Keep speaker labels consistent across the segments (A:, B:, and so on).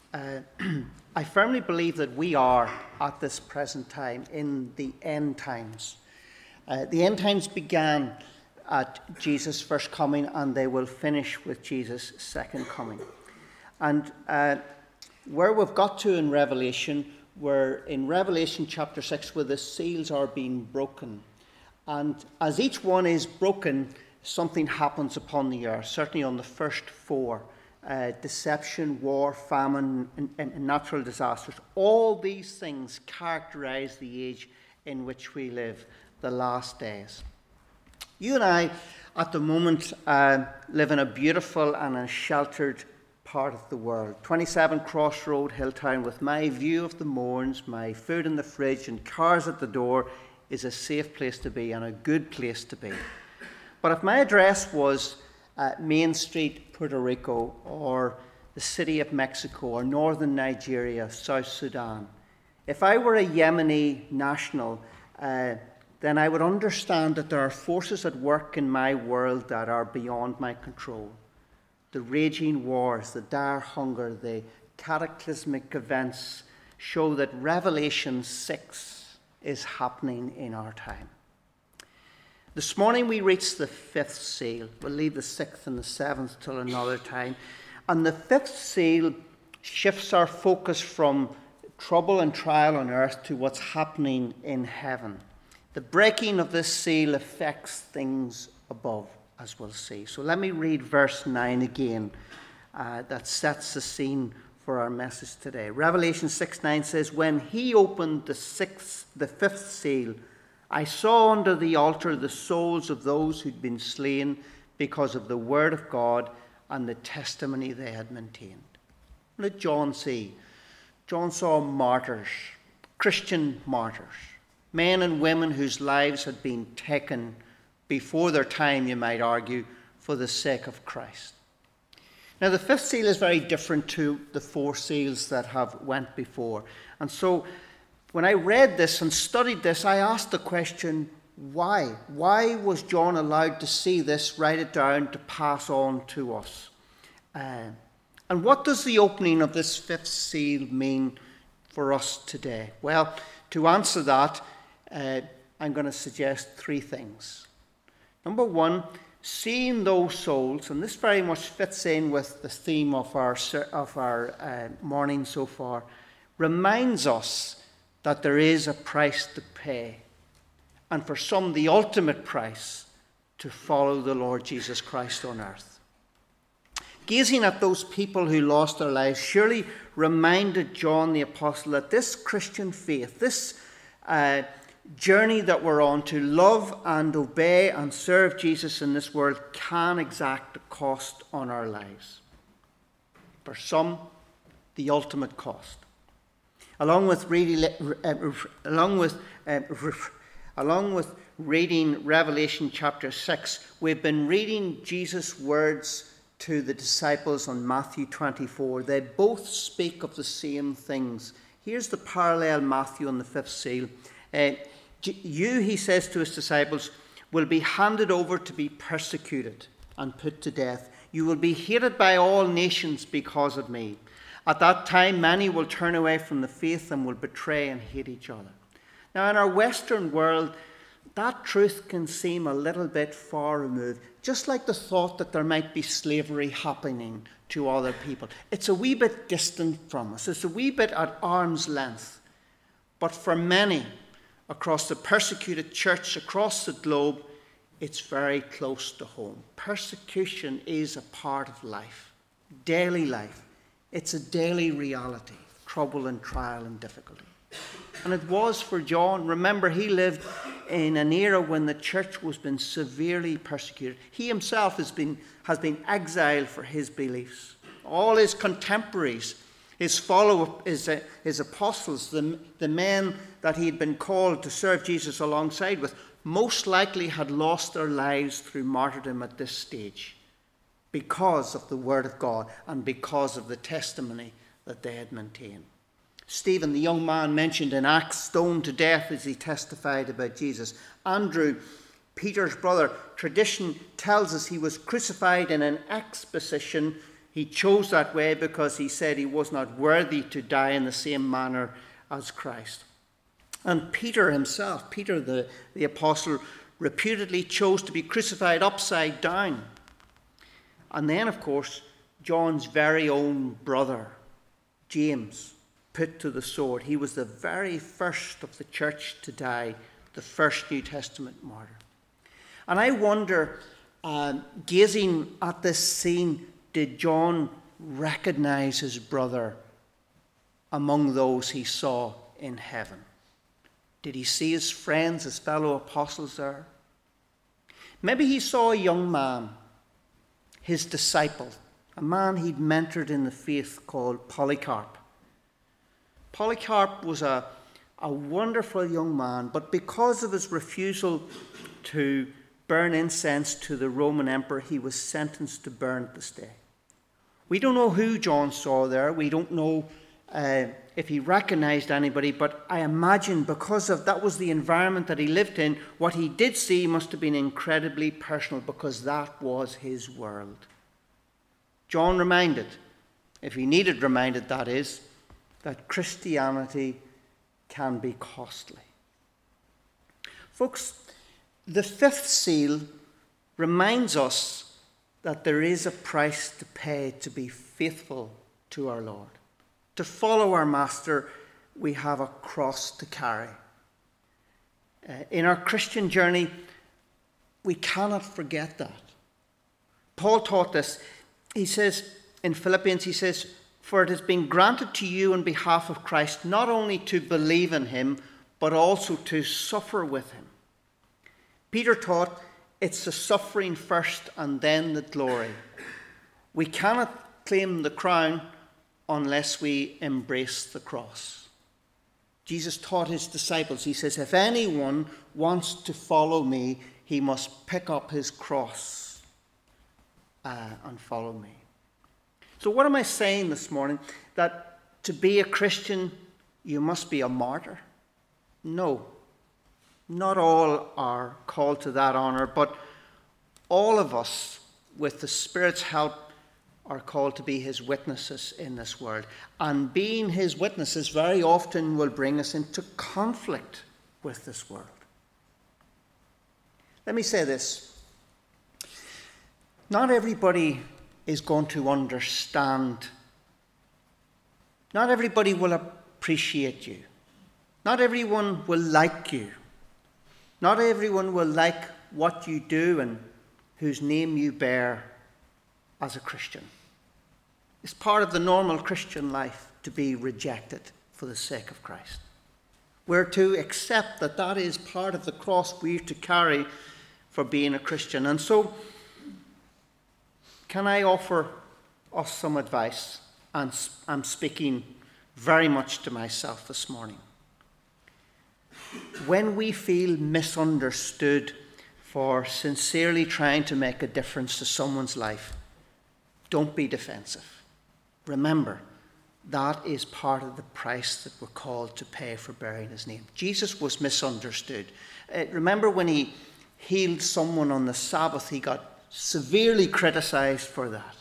A: I firmly believe that we are, at this present time, in the end times. The end times began at Jesus' first coming, and they will finish with Jesus' second coming. And where we've got to in Revelation, we're in Revelation chapter 6, where the seals are being broken. And as each one is broken, something happens upon the earth, certainly on the first four. Deception, war, famine, and natural disasters. All these things characterize the age in which we live, the last days. You and I, at the moment, live in a beautiful and a sheltered part of the world. 27 Crossroad Hilltown, with my view of the Mourns, my food in the fridge, and cars at the door, is a safe place to be and a good place to be. But if my address was Main Street, Puerto Rico, or the city of Mexico, or northern Nigeria, South Sudan, if I were a Yemeni national, then I would understand that there are forces at work in my world that are beyond my control. The raging wars, the dire hunger, the cataclysmic events show that Revelation 6 is happening in our time. This morning we reached the fifth seal. We'll leave the sixth and the seventh till another time. And the fifth seal shifts our focus from trouble and trial on earth to what's happening in heaven. The breaking of this seal affects things above, as we'll see. So let me read verse 9 again. That sets the scene for our message today. Revelation 6:9 says, "When he opened the fifth seal, I saw under the altar the souls of those who'd been slain because of the word of God and the testimony they had maintained." What did John see? John saw martyrs, Christian martyrs, men and women whose lives had been taken before their time, you might argue, for the sake of Christ. Now, the fifth seal is very different to the four seals that have went before. And so, when I read this and studied this, I asked the question, why? Why was John allowed to see this, write it down, to pass on to us? And what does the opening of this fifth seal mean for us today? Well, to answer that, I'm going to suggest three things. Number one, seeing those souls, and this very much fits in with the theme of our morning so far, reminds us that there is a price to pay, and for some the ultimate price, to follow the Lord Jesus Christ on earth. Gazing at those people who lost their lives surely reminded John the Apostle that this Christian faith, this journey that we're on to love and obey and serve Jesus in this world, can exact a cost on our lives. For some, the ultimate cost. Along with reading Revelation chapter 6, we've been reading Jesus' words to the disciples on Matthew 24. They both speak of the same things. Here's the parallel Matthew on the fifth seal. You, he says to his disciples, will be handed over to be persecuted and put to death. You will be hated by all nations because of me. At that time, many will turn away from the faith and will betray and hate each other. Now, in our Western world, that truth can seem a little bit far removed, just like the thought that there might be slavery happening to other people. It's a wee bit distant from us. It's a wee bit at arm's length. But for many, across the persecuted church, across the globe, it's very close to home. Persecution is a part of life, daily life. It's a daily reality, trouble and trial and difficulty. And it was for John. Remember, he lived in an era when the church was being severely persecuted. He himself has been exiled for his beliefs. All his contemporaries, his followers, his apostles, the men that he had been called to serve Jesus alongside with, most likely had lost their lives through martyrdom at this stage because of the word of God and because of the testimony that they had maintained. Stephen, the young man mentioned in Acts, stoned to death as he testified about Jesus. Andrew, Peter's brother, tradition tells us he was crucified in an X position He chose that way because he said he was not worthy to die in the same manner as Christ. And Peter himself, Peter the apostle, reputedly chose to be crucified upside down. And then, of course, John's very own brother, James, put to the sword. He was the very first of the church to die, the first New Testament martyr. And I wonder, gazing at this scene, did John recognize his brother among those he saw in heaven? Did he see his friends, his fellow apostles there? Maybe he saw a young man, his disciple, a man he'd mentored in the faith called Polycarp. Polycarp was a wonderful young man, but because of his refusal to burn incense to the Roman emperor, he was sentenced to burn at the stake. We don't know who John saw there. We don't know if he recognized anybody, but I imagine because of that was the environment that he lived in, what he did see must have been incredibly personal because that was his world. John reminded, if he needed reminded, that is, that Christianity can be costly. Folks, the fifth seal reminds us that there is a price to pay to be faithful to our Lord. To follow our Master, we have a cross to carry. In our Christian journey, we cannot forget that. Paul taught this. He says in Philippians, he says, "For it has been granted to you on behalf of Christ not only to believe in him, but also to suffer with him." Peter taught it's the suffering first and then the glory. We cannot claim the crown unless we embrace the cross. Jesus taught his disciples, he says, if anyone wants to follow me, he must pick up his cross and follow me. So what am I saying this morning? That to be a Christian, you must be a martyr? No. Not all are called to that honor, but all of us, with the Spirit's help, are called to be his witnesses in this world. And being his witnesses very often will bring us into conflict with this world. Let me say this. Not everybody is going to understand. Not everybody will appreciate you. Not everyone will like you. Not everyone will like what you do and whose name you bear as a Christian. It's part of the normal Christian life to be rejected for the sake of Christ. We're to accept that that is part of the cross we're to carry for being a Christian. And so, can I offer us some advice? And I'm speaking very much to myself this morning. When we feel misunderstood for sincerely trying to make a difference to someone's life, don't be defensive. Remember, that is part of the price that we're called to pay for bearing his name. Jesus was misunderstood. Remember when he healed someone on the Sabbath, he got severely criticized for that.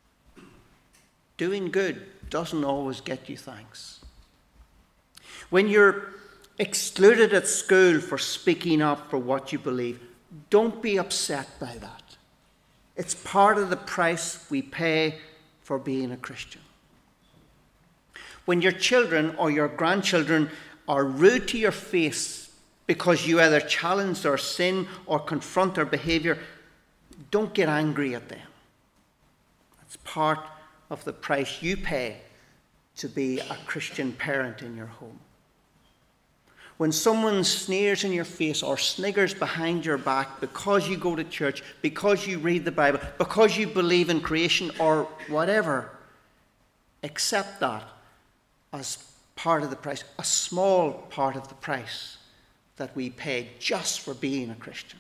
A: Doing good doesn't always get you thanks. When you're excluded at school for speaking up for what you believe, don't be upset by that. It's part of the price we pay for being a Christian. When your children or your grandchildren are rude to your face because you either challenge their sin or confront their behavior, don't get angry at them. It's part of the price you pay to be a Christian parent in your home. When someone sneers in your face or sniggers behind your back because you go to church, because you read the Bible, because you believe in creation or whatever, accept that as part of the price, a small part of the price that we pay just for being a Christian.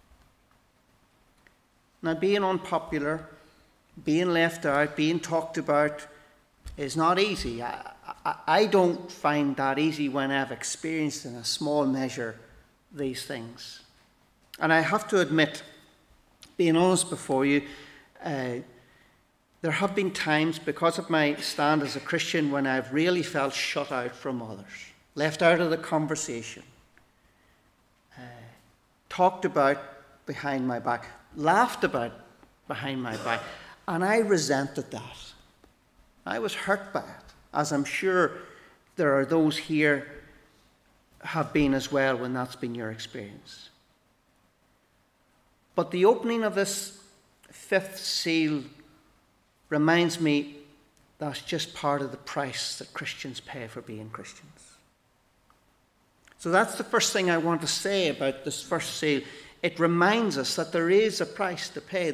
A: Now, being unpopular, being left out, being talked about is not easy. I don't find that easy when I've experienced in a small measure these things. And I have to admit, being honest before you, There have been times, because of my stand as a Christian, when I've really felt shut out from others, left out of the conversation, talked about behind my back, laughed about behind my back, and I resented that. I was hurt by it, as I'm sure there are those here have been as well when that's been your experience. But the opening of this fifth seal reminds me that's just part of the price that Christians pay for being Christians. So that's the first thing I want to say about this first seal. It reminds us that there is a price to pay.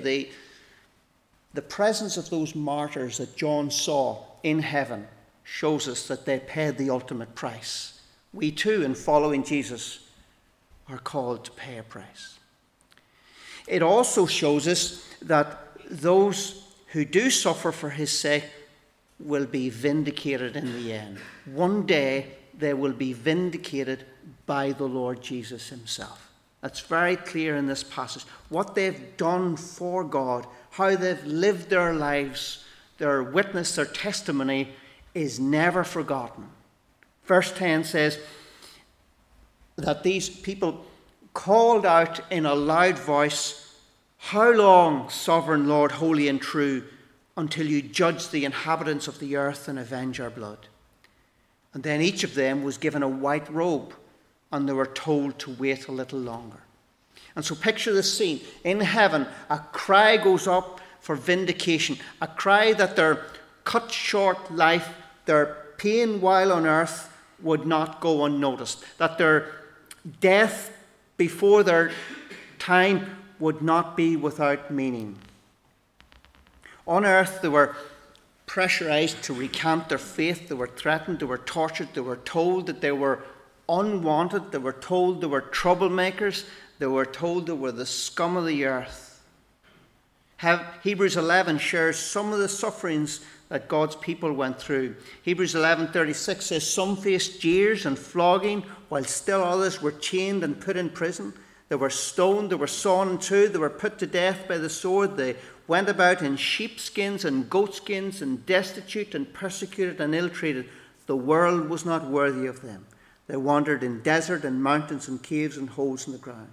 A: The presence of those martyrs that John saw in heaven shows us that they paid the ultimate price. We too, in following Jesus, are called to pay a price. It also shows us that those who do suffer for his sake will be vindicated in the end. One day they will be vindicated by the Lord Jesus himself. That's very clear in this passage. What they've done for God, how they've lived their lives, their witness, their testimony is never forgotten. Verse 10 says that these people called out in a loud voice, "How long, sovereign Lord, holy and true, until you judge the inhabitants of the earth and avenge our blood?" And then each of them was given a white robe, and they were told to wait a little longer. And so picture this scene. In heaven, a cry goes up for vindication, a cry that their cut short life, their pain while on earth would not go unnoticed, that their death before their time would not be without meaning. On earth, they were pressurized to recant their faith. They were threatened. They were tortured. They were told that they were unwanted. They were told they were troublemakers. They were told they were the scum of the earth. Hebrews 11 shares some of the sufferings that God's people went through. Hebrews 11:36 says, "Some faced jeers and flogging, while still others were chained and put in prison. They were stoned, they were sawn in two, they were put to death by the sword. They went about in sheepskins and goatskins, and destitute and persecuted and ill-treated. The world was not worthy of them. They wandered in desert and mountains and caves and holes in the ground."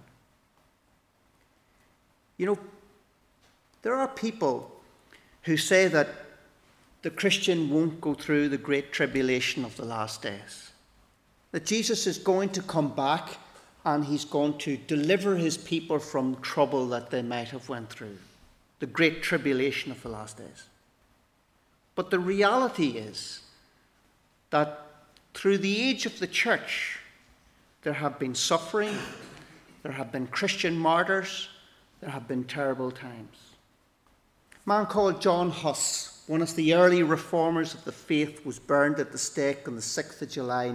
A: You know, there are people who say that the Christian won't go through the great tribulation of the last days. That Jesus is going to come back and he's going to deliver his people from trouble that they might have went through. The great tribulation of the last days. But the reality is that through the age of the church, there have been suffering, there have been Christian martyrs, there have been terrible times. A man called John Huss, one of the early reformers of the faith, was burned at the stake on the 6th of July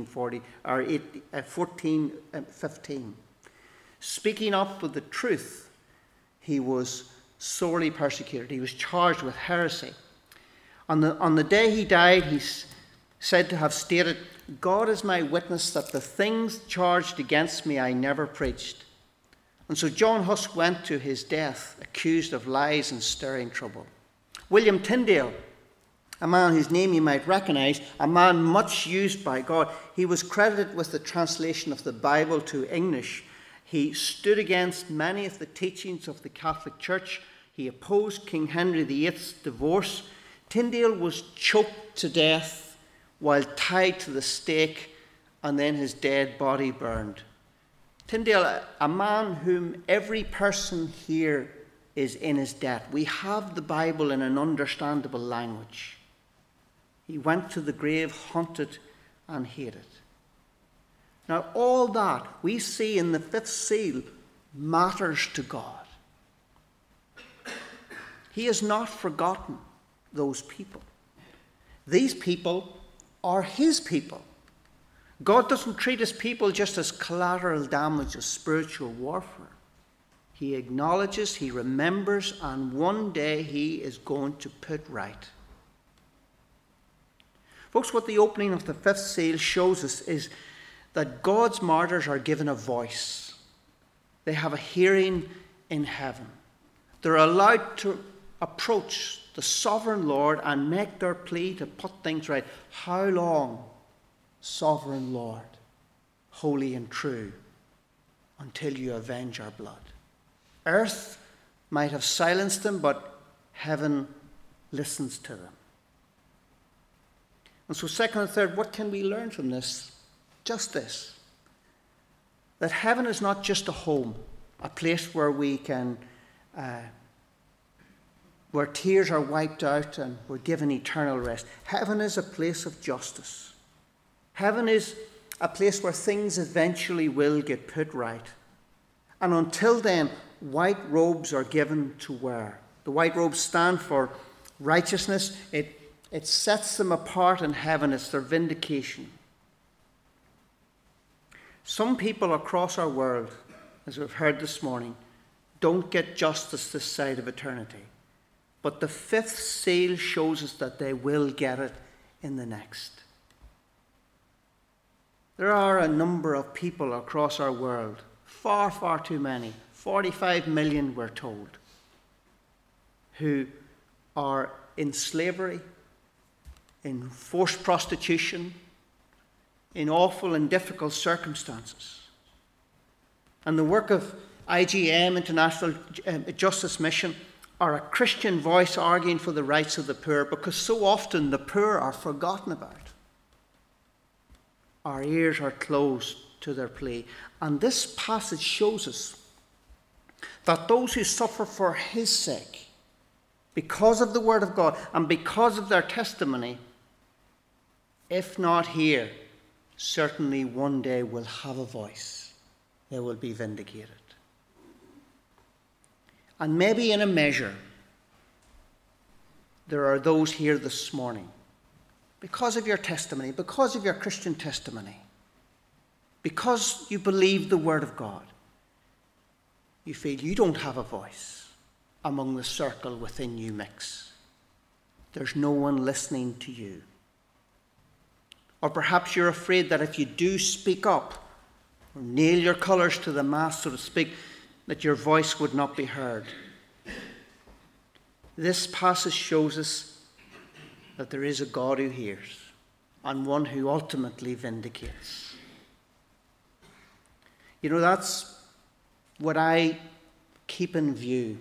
A: 1415. Speaking up with the truth, he was sorely persecuted. He was charged with heresy. On the day he died, he's said to have stated, "God is my witness that the things charged against me I never preached." And so John Huss went to his death accused of lies and stirring trouble. William Tyndale, a man whose name you might recognize, a man much used by God, he was credited with the translation of the Bible to English. He stood against many of the teachings of the Catholic Church. He opposed King Henry VIII's divorce. Tyndale was choked to death while tied to the stake, and then his dead body burned. Tyndale, a man whom every person here is in his debt. We have the Bible in an understandable language. He went to the grave haunted and hated. Now, all that we see in the fifth seal matters to God. He has not forgotten those people. These people are his people. God doesn't treat his people just as collateral damage of spiritual warfare. He acknowledges, he remembers, and one day he is going to put right. Folks, what the opening of the fifth seal shows us is that God's martyrs are given a voice. They have a hearing in heaven. They're allowed to approach the sovereign Lord, and make their plea to put things right. How long, sovereign Lord, holy and true, until you avenge our blood? Earth might have silenced them, but heaven listens to them. And so second and third, what can we learn from this? Just this, that heaven is not just a home, a place where we can, where tears are wiped out and we're given eternal rest. Heaven is a place of justice. Heaven is a place where things eventually will get put right. And until then, white robes are given to wear. The white robes stand for righteousness. It sets them apart in heaven. It's their vindication. Some people across our world, as we've heard this morning, don't get justice this side of eternity. But the fifth seal shows us that they will get it in the next. There are a number of people across our world, far, far too many, 45 million we're told, who are in slavery, in forced prostitution, in awful and difficult circumstances. And the work of IJM, International Justice Mission, are a Christian voice arguing for the rights of the poor, because so often the poor are forgotten about. Our ears are closed to their plea. And this passage shows us that those who suffer for his sake, because of the word of God and because of their testimony, if not here, certainly one day will have a voice. They will be vindicated. And maybe in a measure, there are those here this morning, because of your testimony, because of your Christian testimony, because you believe the word of God, you feel you don't have a voice among the circle within you mix. There's no one listening to you. Or perhaps you're afraid that if you do speak up, or nail your colours to the mast, so to speak, that your voice would not be heard. This passage shows us that there is a God who hears, and one who ultimately vindicates. You know, that's what I keep in view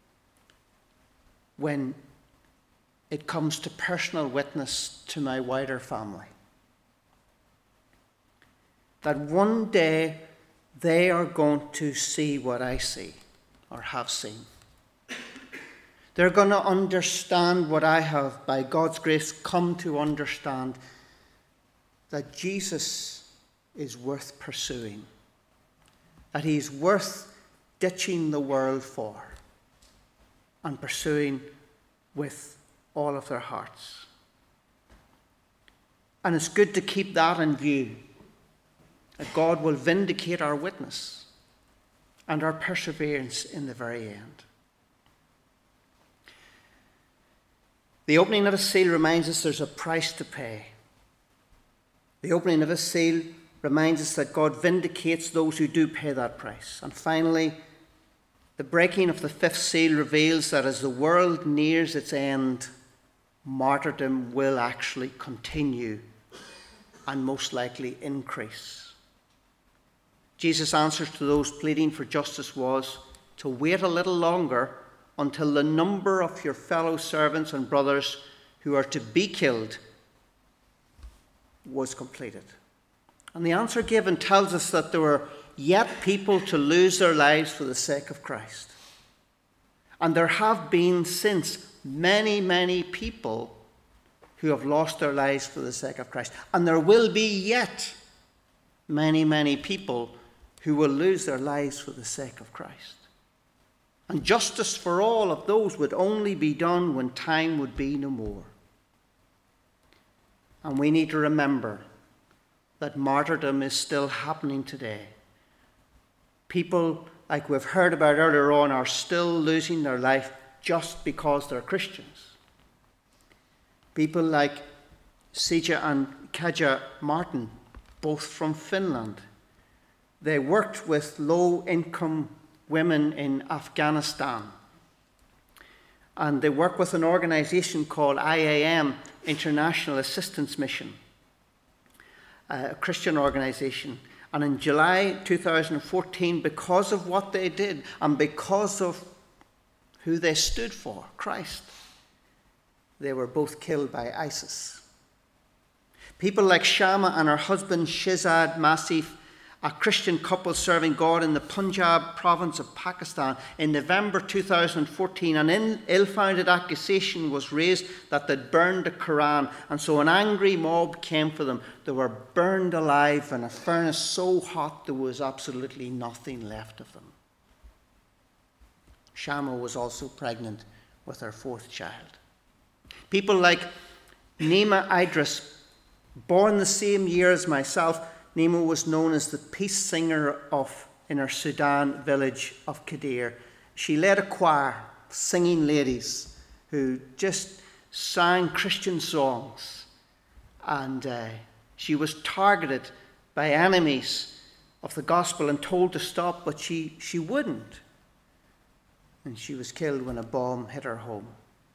A: when it comes to personal witness to my wider family. That one day they are going to see what I see or have seen. They're going to understand what I have, by God's grace, come to understand, that Jesus is worth pursuing, that he's worth ditching the world for and pursuing with all of their hearts. And it's good to keep that in view, that God will vindicate our witness and our perseverance in the very end. The opening of a seal reminds us there's a price to pay. The opening of a seal reminds us that God vindicates those who do pay that price. And finally, the breaking of the fifth seal reveals that as the world nears its end, martyrdom will actually continue and most likely increase. Jesus' answer to those pleading for justice was to wait a little longer until the number of your fellow servants and brothers who are to be killed was completed. And the answer given tells us that there were yet people to lose their lives for the sake of Christ. And there have been since many, many people who have lost their lives for the sake of Christ. And there will be yet many, many people who will lose their lives for the sake of Christ. And justice for all of those would only be done when time would be no more. And we need to remember that martyrdom is still happening today. People, like we've heard about earlier on, are still losing their life just because they're Christians. People like Sija and Kaja Martin, both from Finland. They worked with low-income women in Afghanistan. and they work with an organization called IAM, International Assistance Mission, a Christian organization. And in July 2014, because of what they did and because of who they stood for, Christ, they were both killed by ISIS. People like Shama and her husband Shizad Masif, a Christian couple serving God in the Punjab province of Pakistan, in November 2014, an ill-founded accusation was raised that they'd burned the Quran, and so an angry mob came for them. They were burned alive in a furnace so hot there was absolutely nothing left of them. Shama was also pregnant with her fourth child. People like Nima Idris, born the same year as myself, Nima was known as the peace singer in her Sudan village of Kadir. She led a choir, singing ladies who just sang Christian songs. And she was targeted by enemies of the gospel and told to stop, but she wouldn't. And she was killed when a bomb hit her home.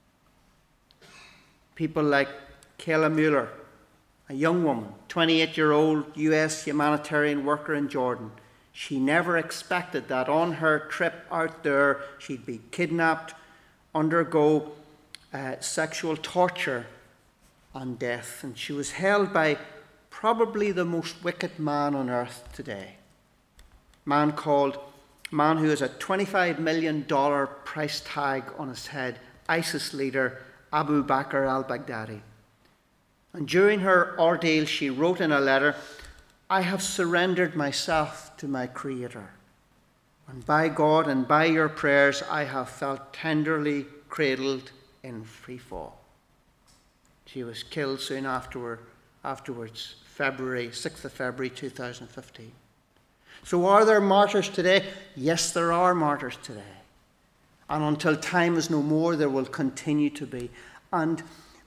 A: People like Kayla Mueller, a young woman, 28-year-old US humanitarian worker in Jordan. She never expected that on her trip out there she'd be kidnapped, undergo sexual torture and death. And she was held by probably the most wicked man on earth today. Man who has a $25 million price tag on his head, ISIS leader Abu Bakr al-Baghdadi. And during her ordeal, she wrote in a letter, "I have surrendered myself to my Creator. And by God and by your prayers, I have felt tenderly cradled in free fall." She was killed soon afterwards, 6th of February 2015. So are there martyrs today? Yes, there are martyrs today. And until time is no more, there will continue to be. And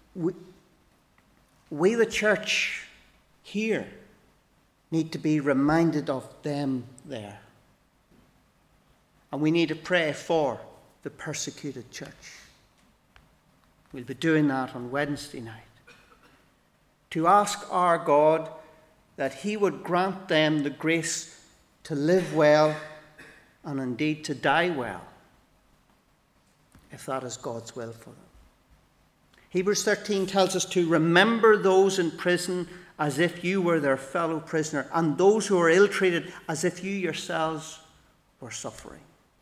A: we, the church here, need to be reminded of them there. And we need to pray for the persecuted church. We'll be doing that on Wednesday night. To ask our God that he would grant them the grace to live well and indeed to die well, if that is God's will for them. Hebrews 13 tells us to remember those in prison as if you were their fellow prisoner, and those who are ill-treated as if you yourselves were suffering.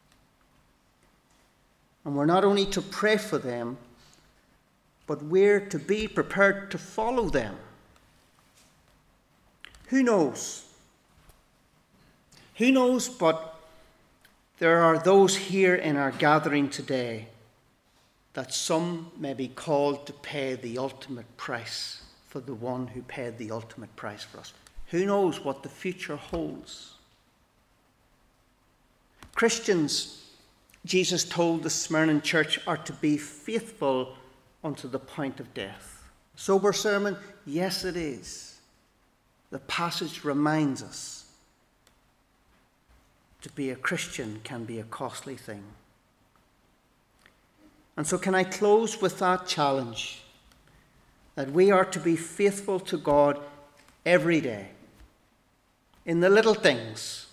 A: And we're not only to pray for them, but we're to be prepared to follow them. Who knows? Who knows, but there are those here in our gathering today that some may be called to pay the ultimate price for the one who paid the ultimate price for us. Who knows what the future holds? Christians, Jesus told the Smyrna church, are to be faithful unto the point of death. Sober sermon? Yes, it is. The passage reminds us to be a Christian can be a costly thing. And so can I close with that challenge that we are to be faithful to God every day in the little things.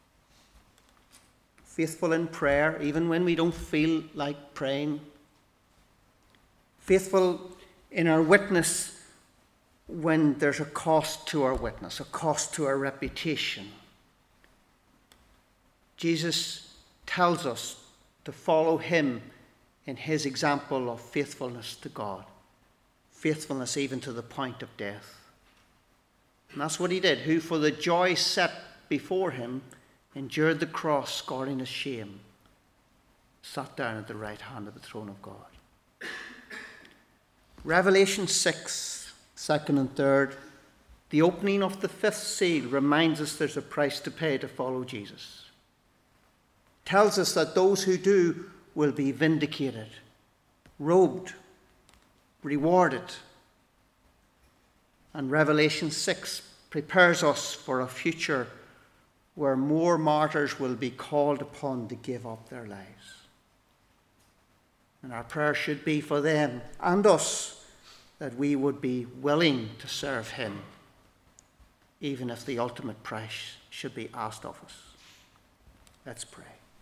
A: Faithful in prayer, even when we don't feel like praying. Faithful in our witness when there's a cost to our witness, a cost to our reputation. Jesus tells us to follow him in his example of faithfulness to God. Faithfulness even to the point of death. And that's what he did, who for the joy set before him endured the cross, scorning his shame, sat down at the right hand of the throne of God. Revelation 6, 2nd and 3rd, the opening of the 5th seal reminds us there's a price to pay to follow Jesus. Tells us that those who do will be vindicated, robed, rewarded. And Revelation 6 prepares us for a future where more martyrs will be called upon to give up their lives. And our prayer should be for them and us, that we would be willing to serve him, even if the ultimate price should be asked of us. Let's pray.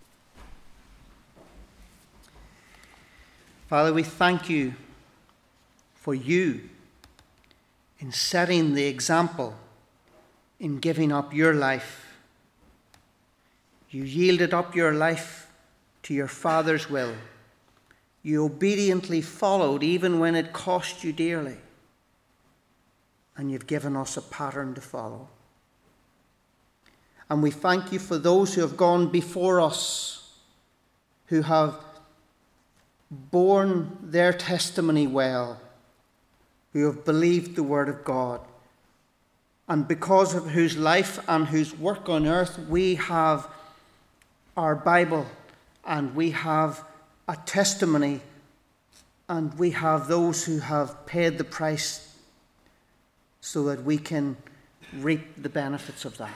A: Father, we thank you for you in setting the example, in giving up your life. You yielded up your life to your Father's will. You obediently followed even when it cost you dearly. And you've given us a pattern to follow. And we thank you for those who have gone before us, who have borne their testimony well, who have believed the word of God. And because of whose life and whose work on earth, we have our Bible, and we have a testimony, and we have those who have paid the price so that we can reap the benefits of that.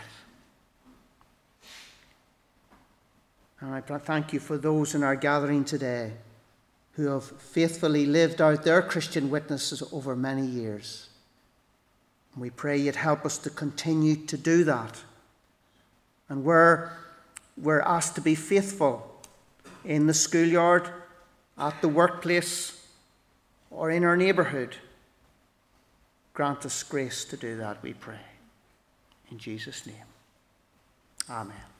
A: And I thank you for those in our gathering today who have faithfully lived out their Christian witnesses over many years. And we pray you'd help us to continue to do that. And where we're asked to be faithful in the schoolyard, at the workplace, or in our neighbourhood, grant us grace to do that, we pray. In Jesus' name, amen.